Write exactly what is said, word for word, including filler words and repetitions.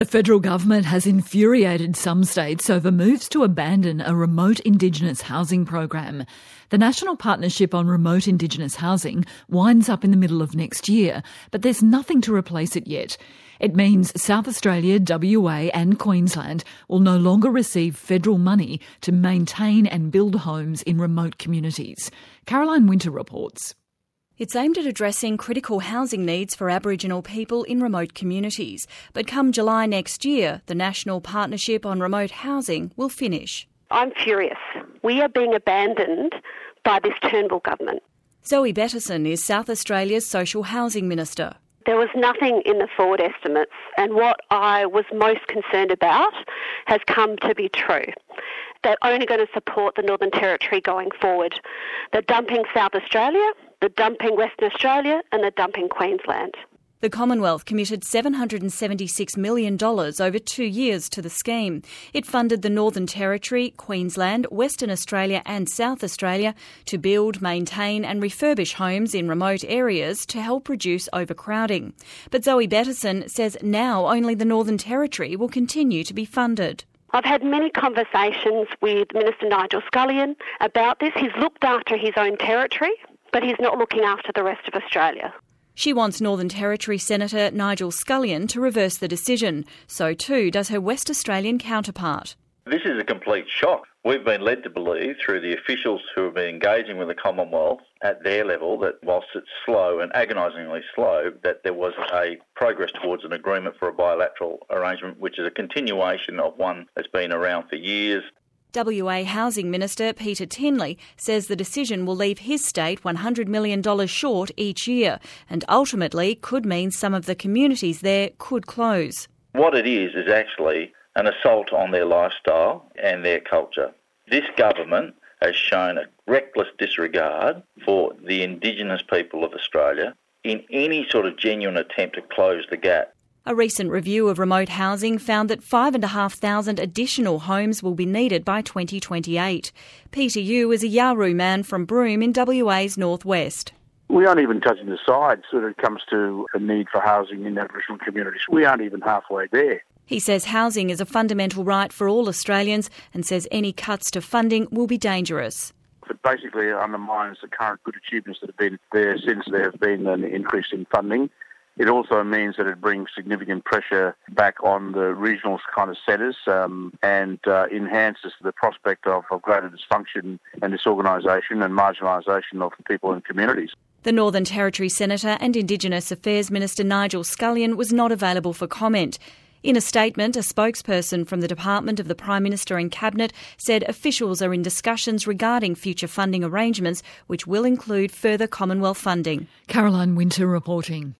The federal government has infuriated some states over moves to abandon a remote Indigenous housing program. The National Partnership on Remote Indigenous Housing winds up in the middle of next year, but there's nothing to replace it yet. It means South Australia, W A and Queensland will no longer receive federal money to maintain and build homes in remote communities. Caroline Winter reports. It's aimed at addressing critical housing needs for Aboriginal people in remote communities. But come July next year, the National Partnership on Remote Housing will finish. I'm furious. We are being abandoned by this Turnbull government. Zoe Bettison is South Australia's Social Housing Minister. There was nothing in the forward estimates, and what I was most concerned about has come to be true. They're only going to support the Northern Territory going forward. They're dumping South Australia, they're dumping Western Australia, and they're dumping Queensland. The Commonwealth committed seven hundred seventy-six million dollars over two years to the scheme. It funded the Northern Territory, Queensland, Western Australia and South Australia to build, maintain and refurbish homes in remote areas to help reduce overcrowding. But Zoe Bettison says now only the Northern Territory will continue to be funded. I've had many conversations with Minister Nigel Scullion about this. He's looked after his own territory, but he's not looking after the rest of Australia. She wants Northern Territory Senator Nigel Scullion to reverse the decision. So too does her West Australian counterpart. This is a complete shock. We've been led to believe through the officials who have been engaging with the Commonwealth at their level that whilst it's slow and agonisingly slow, that there was a progress towards an agreement for a bilateral arrangement, which is a continuation of one that's been around for years. W A Housing Minister Peter Tinley says the decision will leave his state one hundred million dollars short each year and ultimately could mean some of the communities there could close. What it is is actually an assault on their lifestyle and their culture. This government has shown a reckless disregard for the Indigenous people of Australia in any sort of genuine attempt to close the gap. A recent review of remote housing found that five and a half thousand additional homes will be needed by twenty twenty-eight. Peter Yu is a Yawuru man from Broome in W A's northwest. We aren't even touching the sides when it comes to a need for housing in Aboriginal communities. We aren't even halfway there. He says housing is a fundamental right for all Australians and says any cuts to funding will be dangerous. It basically undermines the current good achievements that have been there since there have been an increase in funding. It also means that it brings significant pressure back on the regional kind of centres um, and uh, enhances the prospect of, of greater dysfunction and disorganisation and marginalisation of people and communities. The Northern Territory Senator and Indigenous Affairs Minister Nigel Scullion was not available for comment. In a statement, a spokesperson from the Department of the Prime Minister and Cabinet said officials are in discussions regarding future funding arrangements, which will include further Commonwealth funding. Caroline Winter reporting.